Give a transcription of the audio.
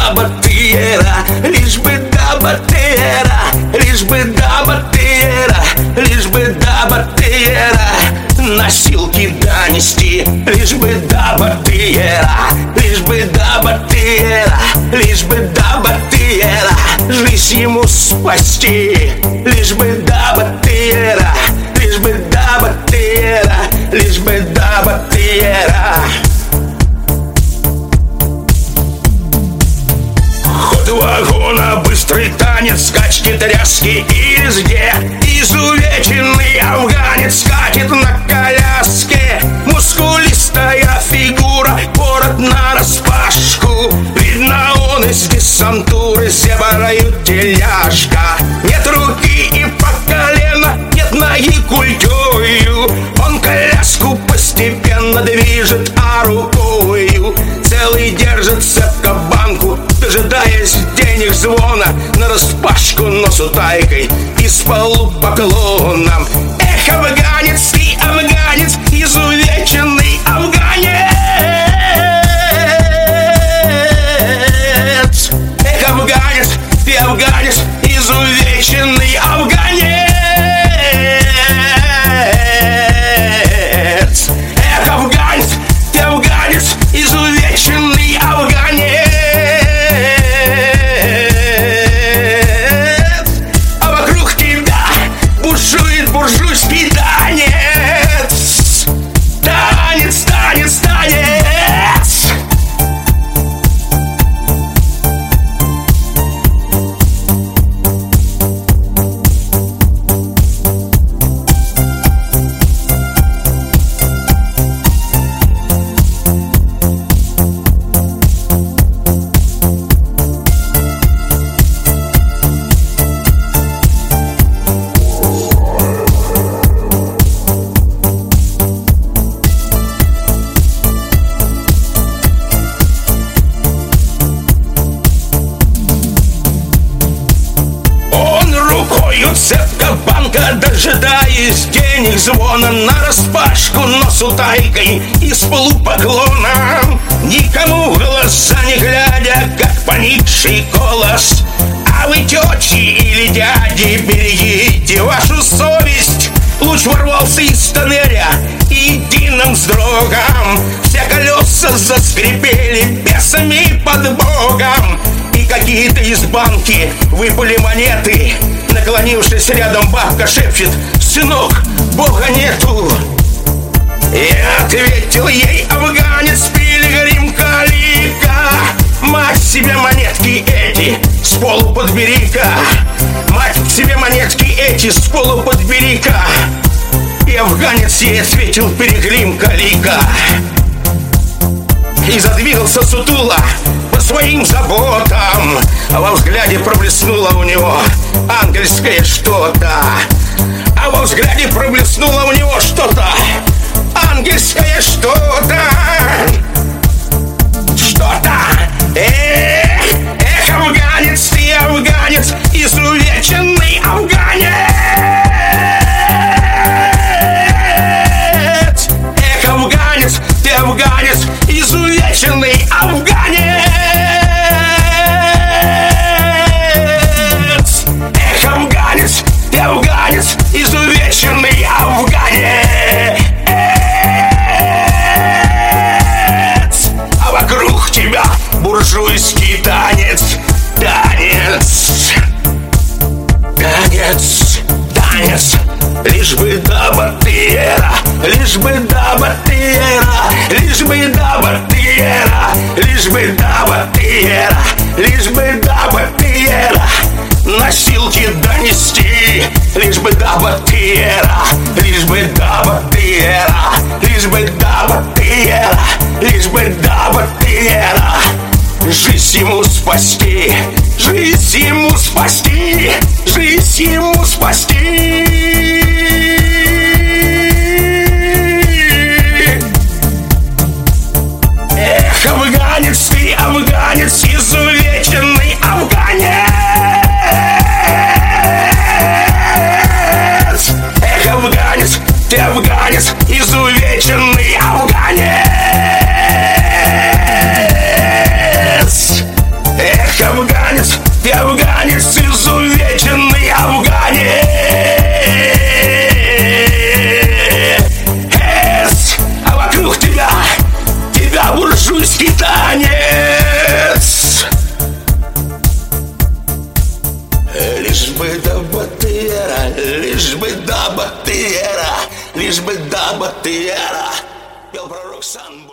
даба ты era, лишь бы даба ты era, лишь бы даба ты era, лишь бы даба ты era, носилки донести, лишь бы даба ты era, лишь бы даба ты era, лишь бы даба ты era, жизнь ему спасти, лишь бы даба ты era, лишь бы даба ты era, лишь бы даба ты era. Ход вагона, быстрый танец, скачки, тряски и везде изувеченный афганец скачет на коляске. Мускулистая фигура, город нараспашку. Видно, он из десантуры, зеброю теляшка. Нет руки и по колено, нет ноги культёю. Он коляску постепенно движет, а рукою целый держит цепко банку, дожидаясь денег звона, нараспашку, но с утайкой и с полупоклоном. Эх, афганец, ты афганец, изувеченный афганец. Эх, афганец, ты афганец, изувеченный афганец. Эх, афганец, ты афганец, изувеченный афганец. А вокруг тебя бушует буржуйский танец. Танец, танец, танец. Цепка банка, дожидаясь денег звона, нараспашку, но с утайкой и с полупоклоном. Никому в глаза не глядя, как поникший голос. А вы, тети или дяди, берегите вашу совесть. Луч ворвался из тоннеля и единым вздрогом все колеса заскрипели бесами под богом. И какие-то из банки выпали монеты. Наклонившись рядом, бабка шепчет: сынок, Бога нету. Я ответил ей: афганец, пилигрим, калика. Мать, себе монетки эти с полу подбери-ка. Мать, себе монетки эти с полу подбери-ка. И афганец ей ответил: пилигрим, калика. И задвигался сутула по своим заботам, а во взгляде проблеснуло у него ангельское что-то. А во взгляде проблеснуло у него что-то ангельское что-то. Что-то. Эх, афганец, ты афганец, изувеченный афганец. Эх, афганец, ты афганец, изувеченный афганец. Эх, афганец, ты афганец, изувеченный афганец. А вокруг тебя буржуйский танец. Танец. Танец. Танец. Лишь бы даба ты era, лишь бы даба ты era, лишь бы даба ты era, лишь бы даба ты era, лишь бы даба ты era, носилки донести, лишь бы даба ты era, лишь бы даба ты era, лишь бы даба ты era, лишь бы даба ты era, жизнь ему спасти, жизнь ему спасти, жизнь ему спасти. Эх, афганец, ты афганец, изувеченный афганец. Эх, афганец, ты афганец, изувеченный афганец. лишь бы да Батыера, лишь бы да Батыера, пел пророк Сан.